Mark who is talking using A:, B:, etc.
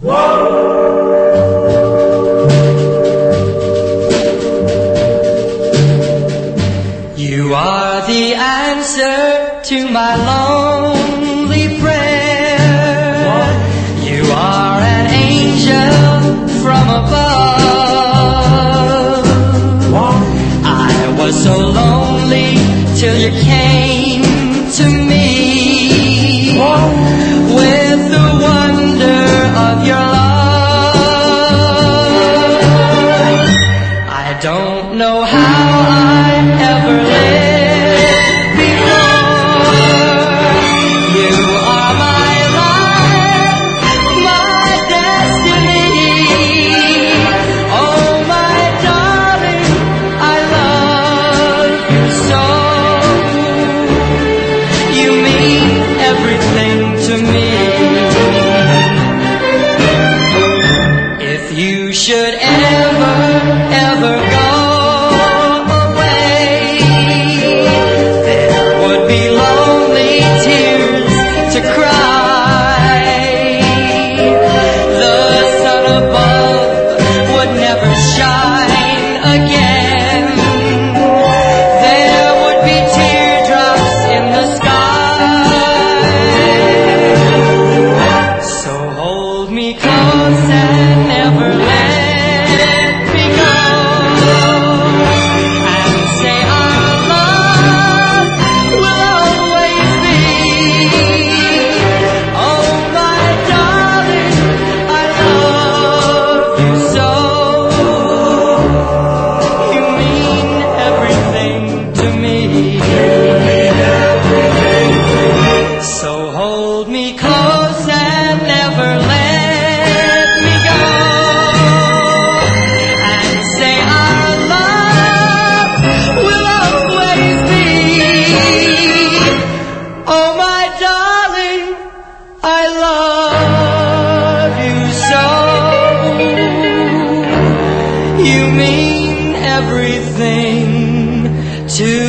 A: You are the answer to my lonely prayer. You are an angel from above. I was so lonely till you came to me with the wonder of your love. I don't know how I ever lived before. You are my life, my destiny. Oh, my darling, I love you so. You mean everything to me. If you should ever go away, there would be lonely tears to cry. The sun above would never shine again. There would be teardrops in the sky. So hold me close and never let me go. And say our love will always be. Oh, my darling, I love you so. You mean everything to me. So hold me close and never let me go. And say our love will always be. Oh, my darling, I love you so. You mean everything to